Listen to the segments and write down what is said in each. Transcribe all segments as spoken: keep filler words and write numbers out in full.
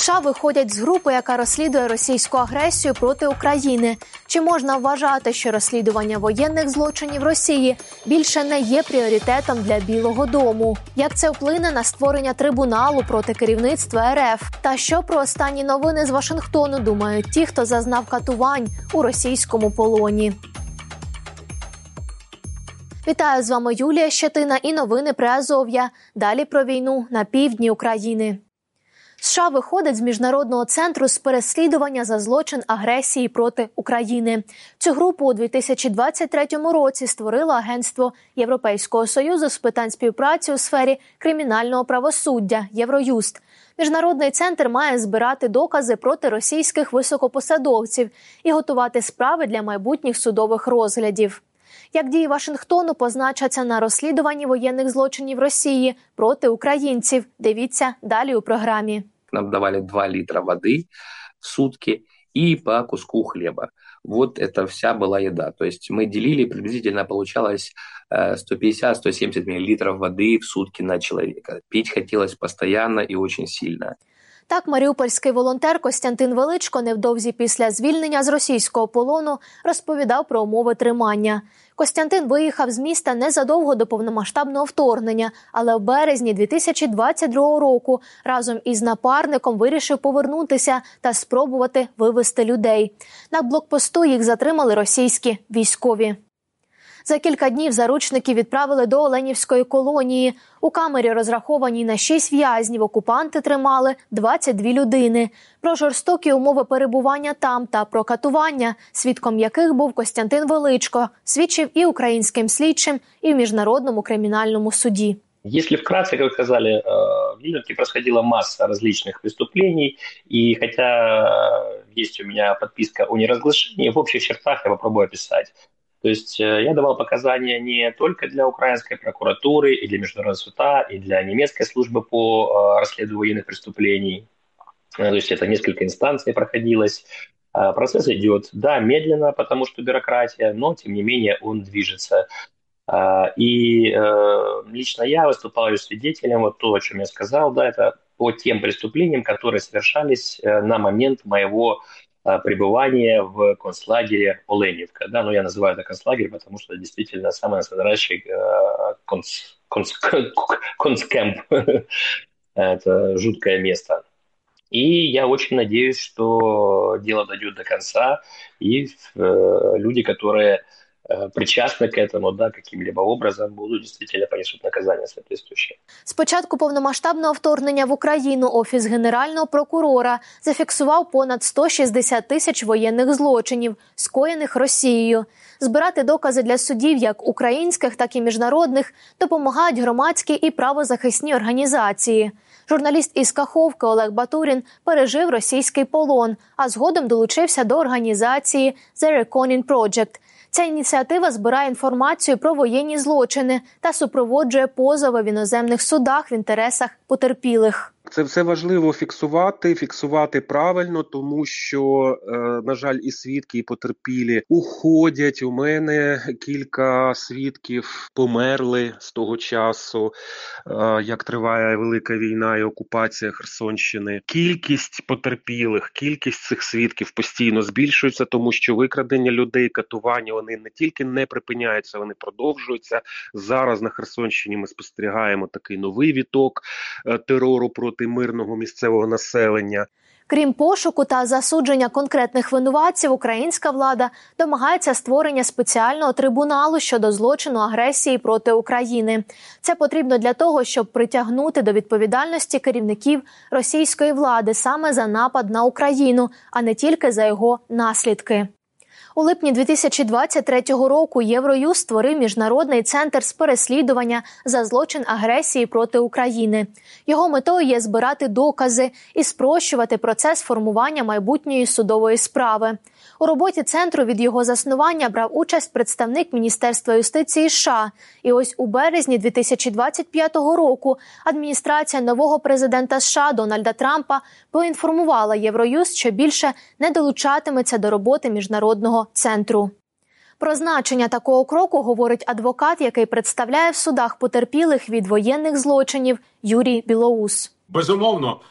США виходять з групи, яка розслідує російську агресію проти України. Чи можна вважати, що розслідування воєнних злочинів Росії більше не є пріоритетом для Білого дому? Як це вплине на створення трибуналу проти керівництва ер еф? Та що про останні новини з Вашингтону думають ті, хто зазнав катувань у російському полоні? Вітаю, з вами Юлія Щетина і новини Приазов'я. Далі про війну на півдні України. США виходить з Міжнародного центру з переслідування за злочин агресії проти України. Цю групу у дві тисячі двадцять третьому році створило Агентство Європейського Союзу з питань співпраці у сфері кримінального правосуддя «Євроюст». Міжнародний центр має збирати докази проти російських високопосадовців і готувати справи для майбутніх судових розглядів. Як дії Вашингтону позначаться на розслідуванні воєнних злочинів Росії проти українців? Дивіться далі у програмі. Нам давали два литра воды в сутки и по куску хлеба. Вот это вся была еда. То есть мы делили, приблизительно получалось сто пятьдесят - сто семьдесят миллилитров воды в сутки на человека. Пить хотелось постоянно и очень сильно. Так, маріупольський волонтер Костянтин Величко невдовзі після звільнення з російського полону розповідав про умови тримання. Костянтин виїхав з міста незадовго до повномасштабного вторгнення, але в березні дві тисячі двадцять другого року разом із напарником вирішив повернутися та спробувати вивезти людей. На блокпосту їх затримали російські військові. За кілька днів заручників відправили до Оленівської колонії. У камері, розрахованій на шість в'язнів, окупанти тримали двадцять дві людини. Про жорстокі умови перебування там та про катування, свідком яких був Костянтин Величко, свідчив і українським слідчим, і в Міжнародному кримінальному суді. Если вкратце, как вы сказали, в Вильнюсе происходила масса различных преступлений, и хотя есть у меня подписка о неразглашении, в общих чертах я попробую описать. То есть я давал показания не только для украинской прокуратуры, и для Международного суда, и для немецкой службы по расследованию военных преступлений. То есть это несколько инстанций проходилось. Процесс идет, да, медленно, потому что бюрократия, но тем не менее он движется. И лично я выступаю свидетелем, вот то, о чем я сказал, да, это по тем преступлениям, которые совершались на момент моего пребывания в концлагере Оленівка. Да, ну, я называю это концлагерь, потому что это действительно самый настоящий э, конц, конц, концкэмп. Это жуткое место. И я очень надеюсь, что дело дойдет до конца, и э, люди, которые причастны к этому, да, каким-либо образом, будуть дійсно понесуть наказання соответствующее. З початку повномасштабного вторгнення в Україну Офіс Генерального прокурора зафіксував понад сто шістдесят тисяч воєнних злочинів, скоєних Росією. Збирати докази для судів як українських, так і міжнародних допомагають громадські і правозахисні організації. Журналіст із Каховки Олег Батурін пережив російський полон, а згодом долучився до організації The Reckoning Project. Ця ініціатива збирає інформацію про воєнні злочини та супроводжує позови в іноземних судах в інтересах потерпілих. Це все важливо фіксувати, фіксувати правильно, тому що, на жаль, і свідки, і потерпілі уходять. У мене кілька свідків померли з того часу, як триває велика війна і окупація Херсонщини. Кількість потерпілих, кількість цих свідків постійно збільшується, тому що викрадення людей, катування, вони не тільки не припиняються, вони продовжуються. Зараз на Херсонщині ми спостерігаємо такий новий віток терору проти мирного місцевого населення. Крім пошуку та засудження конкретних винуватців, українська влада домагається створення спеціального трибуналу щодо злочину агресії проти України. Це потрібно для того, щоб притягнути до відповідальності керівників російської влади саме за напад на Україну, а не тільки за його наслідки. У липні дві тисячі двадцять третього року Євроюст створив Міжнародний центр з переслідування за злочин агресії проти України. Його метою є збирати докази і спрощувати процес формування майбутньої судової справи. У роботі центру від його заснування брав участь представник Міністерства юстиції США. І ось у березні дві тисячі двадцять п'ятого року адміністрація нового президента США Дональда Трампа поінформувала Євроюст, що більше не долучатиметься до роботи Міжнародного центру. Про значення такого кроку говорить адвокат, який представляє в судах потерпілих від воєнних злочинів Юрій Білоус. Безумовно,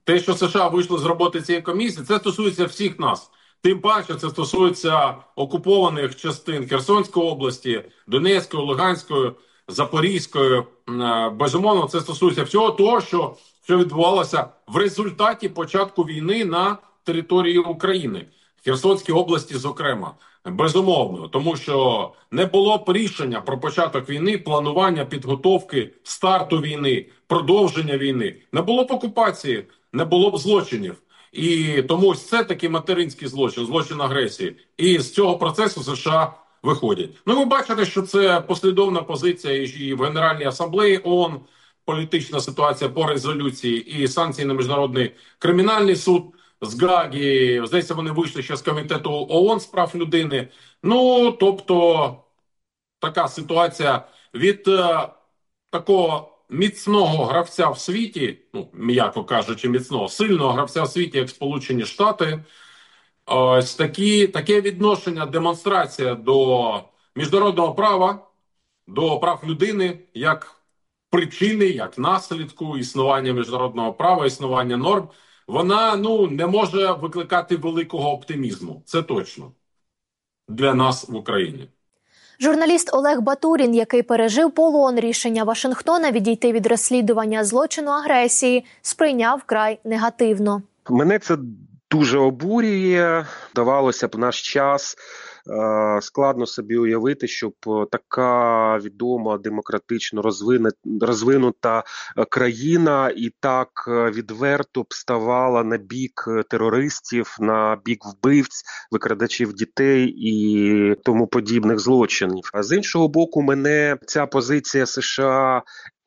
Те, що США вийшли з роботи цієї комісії, це стосується всіх нас. Тим паче, це стосується окупованих частин Херсонської області, Донецької, Луганської, Запорізької. Безумовно, це стосується всього того, що, що відбувалося в результаті початку війни на території України. В Херсонській області, зокрема. Безумовно, тому що не було б рішення про початок війни, планування, підготовки, старту війни, продовження війни. Не було б окупації, не було б злочинів. І тому ось це такий материнський злочин, злочин агресії. І з цього процесу США виходять. Ну, ви бачите, що це послідовна позиція і в Генеральній асамблеї ООН, політична ситуація по резолюції і санкції на Міжнародний кримінальний суд. З Гаагі, здається, вони вийшли ще з комітету ООН з прав людини. Ну, тобто, така ситуація від е, такого міцного гравця в світі, ну, м'яко кажучи, міцного, сильного гравця в світі, як Сполучені Штати, ось такі, таке відношення, демонстрація до міжнародного права, до прав людини, як причини, як наслідку існування міжнародного права, існування норм, вона, ну, не може викликати великого оптимізму. Це точно. Для нас в Україні. Журналіст Олег Батурін, який пережив полон, рішення Вашингтона відійти від розслідування злочину агресії, сприйняв вкрай негативно. Мене це дуже обурює. Давалося б наш час. Складно собі уявити, щоб така відома, демократично розвинута країна і так відверто б ставала на бік терористів, на бік вбивць, викрадачів дітей і тому подібних злочинів. А з іншого боку, мене ця позиція США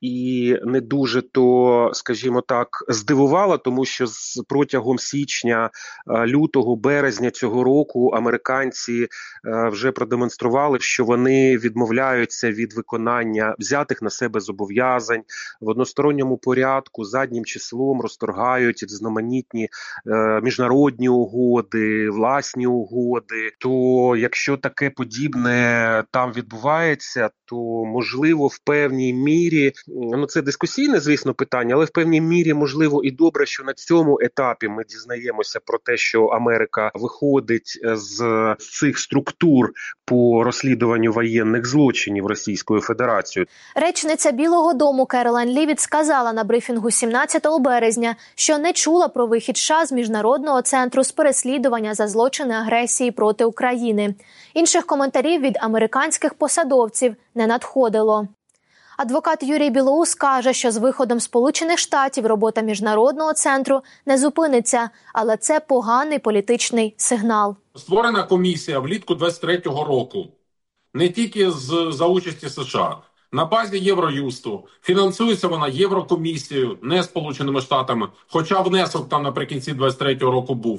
і не дуже то, скажімо так, здивувала, тому що з протягом січня, лютого, березня цього року американці вже продемонстрували, що вони відмовляються від виконання взятих на себе зобов'язань, в односторонньому порядку заднім числом розторгають різноманітні е, міжнародні угоди, власні угоди. То якщо таке подібне там відбувається, то можливо в певній мірі, ну це дискусійне, звісно, питання, але в певній мірі можливо і добре, що на цьому етапі ми дізнаємося про те, що Америка виходить з цих структур по розслідуванню воєнних злочинів Російською Федерацією. Речниця Білого дому Керолайн Лівіт сказала на брифінгу сімнадцятого березня, що не чула про вихід США з Міжнародного центру з переслідування за злочини агресії проти України. Інших коментарів від американських посадовців не надходило. Адвокат Юрій Білоус каже, що з виходом Сполучених Штатів робота Міжнародного центру не зупиниться, але це поганий політичний сигнал. Створена комісія влітку двадцять третього року, не тільки з, за участі США, на базі Євроюсту. Фінансується вона Єврокомісією, не Сполученими Штатами, хоча внесок там наприкінці двадцять третього року був.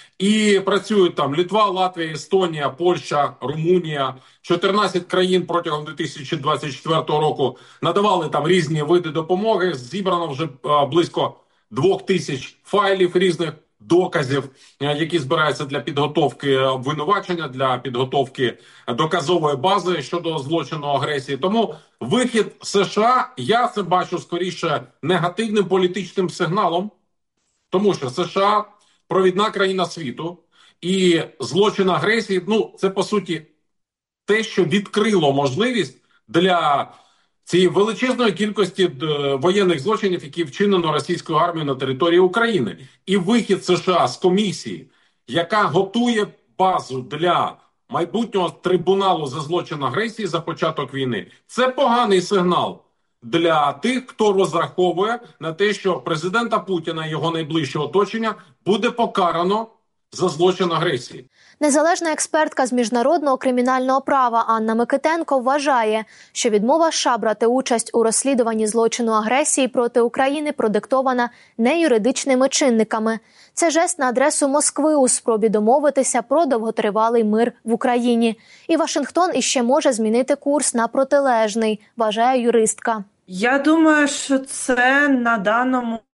І працюють там Литва, Латвія, Естонія, Польща, Румунія. чотирнадцять країн протягом дві тисячі двадцять четвертого року надавали там різні види допомоги. Зібрано вже а, близько двох тисяч файлів різних доказів, які збираються для підготовки обвинувачення, для підготовки доказової бази щодо злочину агресії. Тому вихід США, я це бачу скоріше негативним політичним сигналом, тому що США – провідна країна світу, і злочин агресії, ну, це, по суті, те, що відкрило можливість для цієї величезної кількості воєнних злочинів, які вчинено російською армією на території України. І вихід США з комісії, яка готує базу для майбутнього трибуналу за злочин агресії за початок війни, це поганий сигнал для тих, хто розраховує на те, що президента Путіна і його найближче оточення буде покарано за злочин агресії. Незалежна експертка з міжнародного кримінального права Анна Микитенко вважає, що відмова США брати участь у розслідуванні злочину агресії проти України продиктована не юридичними чинниками. Це жест на адресу Москви у спробі домовитися про довготривалий мир в Україні. І Вашингтон іще може змінити курс на протилежний, вважає юристка. Я думаю, що це на даному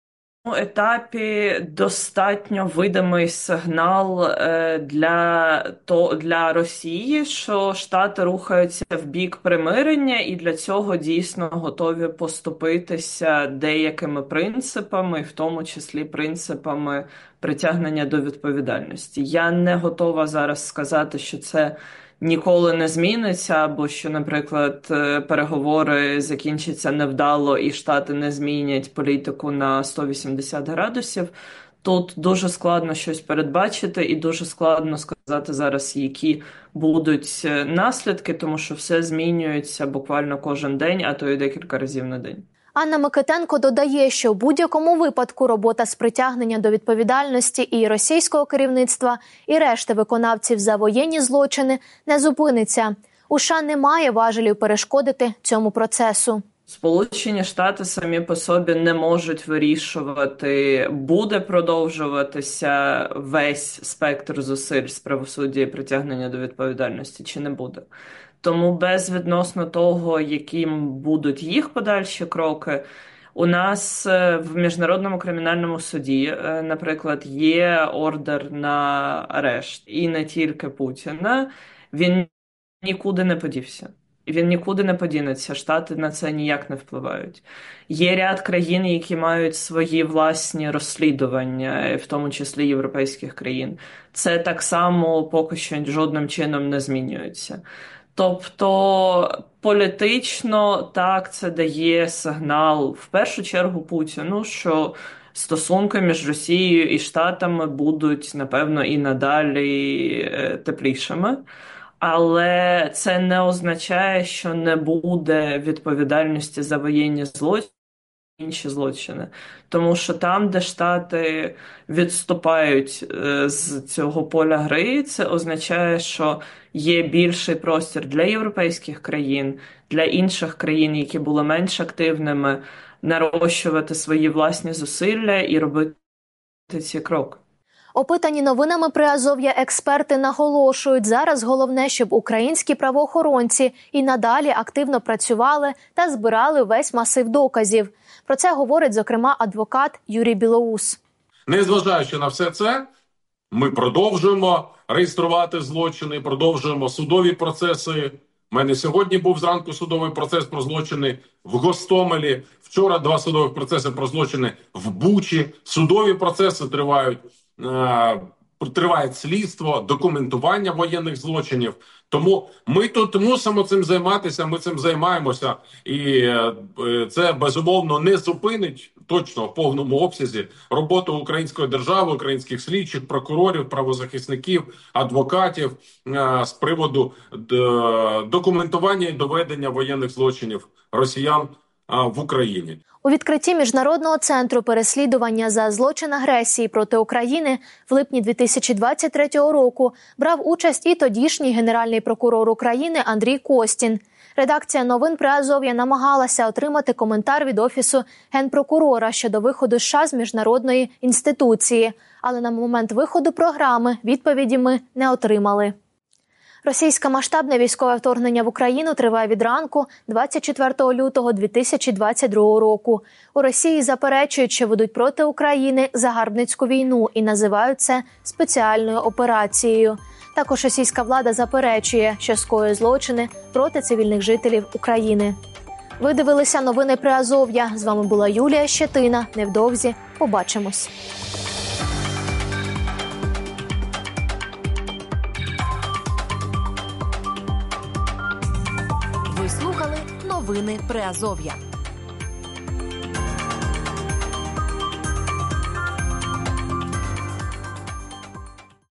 етапі достатньо видимий сигнал для, то, для Росії, що Штати рухаються в бік примирення і для цього дійсно готові поступитися деякими принципами, в тому числі принципами притягнення до відповідальності. Я не готова зараз сказати, що це ніколи не зміниться, або що, наприклад, переговори закінчаться невдало і Штати не змінять політику на сто вісімдесят градусів. Тут дуже складно щось передбачити і дуже складно сказати зараз, які будуть наслідки, тому що все змінюється буквально кожен день, а то й декілька разів на день. Анна Микитенко додає, що у будь-якому випадку робота з притягнення до відповідальності і російського керівництва, і решти виконавців за воєнні злочини не зупиниться. У США немає важелів перешкодити цьому процесу. Сполучені Штати самі по собі не можуть вирішувати, буде продовжуватися весь спектр зусиль з правосуддя і притягнення до відповідальності, чи не буде. Тому безвідносно того, яким будуть їх подальші кроки, у нас в Міжнародному кримінальному суді, наприклад, є ордер на арешт. І не тільки Путіна, він нікуди не подівся. Він нікуди не подінеться, Штати на це ніяк не впливають. Є ряд країн, які мають свої власні розслідування, в тому числі європейських країн. Це так само поки що жодним чином не змінюється. Тобто політично так це дає сигнал в першу чергу Путіну, що стосунки між Росією і Штатами будуть, напевно, і надалі теплішими. Але це не означає, що не буде відповідальності за воєнні злочини, інші злочини. Тому що там, де Штати відступають з цього поля гри, це означає, що є більший простір для європейських країн, для інших країн, які були менш активними, нарощувати свої власні зусилля і робити ці кроки. Опитані новинами Приазов'я експерти наголошують, зараз головне, щоб українські правоохоронці і надалі активно працювали та збирали весь масив доказів. Про це говорить, зокрема, адвокат Юрій Білоус. Незважаючи на все це, ми продовжуємо реєструвати злочини, продовжуємо судові процеси. У мене сьогодні був зранку судовий процес про злочини в Гостомелі. Вчора два судових процеси про злочини в Бучі. Судові процеси тривають. Триває слідство, документування воєнних злочинів. Тому ми тут мусимо цим займатися, ми цим займаємося. І це, безумовно, не зупинить точно в повному обсязі роботу української держави, українських слідчих, прокурорів, правозахисників, адвокатів з приводу документування і доведення воєнних злочинів росіян в Україні. У відкритті Міжнародного центру переслідування за злочин агресії проти України в липні дві тисячі двадцять третього року брав участь і тодішній генеральний прокурор України Андрій Костін. Редакція новин Приазов'я намагалася отримати коментар від Офісу Генпрокурора щодо виходу США з міжнародної інституції, але на момент виходу програми відповіді ми не отримали. Російське масштабне військове вторгнення в Україну триває від ранку двадцять четвертого лютого дві тисячі двадцять другого року. У Росії заперечують, що ведуть проти України загарбницьку війну і називають це спеціальною операцією. Також російська влада заперечує, що скоює злочини проти цивільних жителів України. Ви дивилися новини Приазов'я. З вами була Юлія Щетина. Невдовзі побачимось. Ви слухали новини Приазов'я.